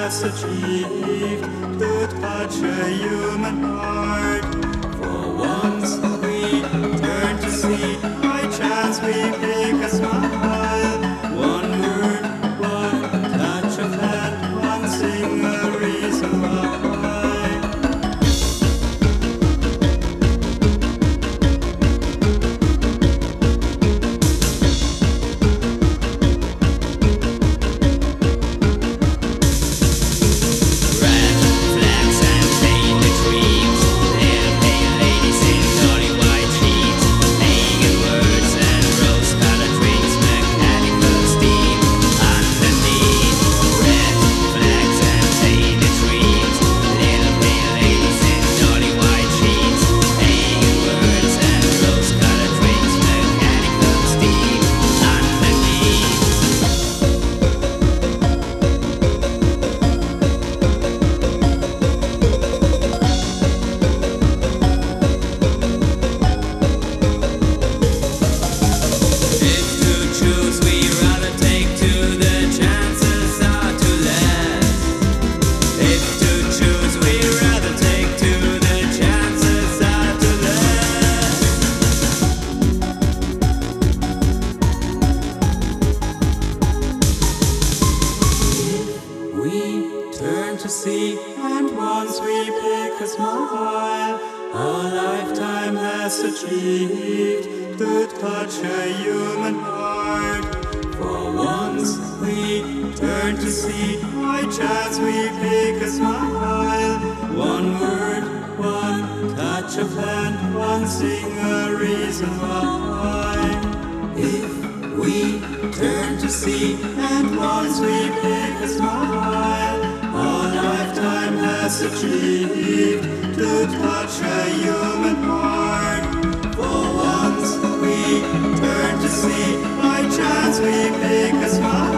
has achieved to touch a human heart. For once we turn to see, by chance we pick a smile. One word, one touch of hand, one single reason why. To see, and once we pick a smile, our lifetime has achieved to touch a human heart. For once we turn to see, by chance we pick a smile. One word, one touch of hand, one single reason why. If we turn to see, and once we pick a smile, our lifetime has achieved to touch a human heart. For once we turn to see, by chance we pick a smile.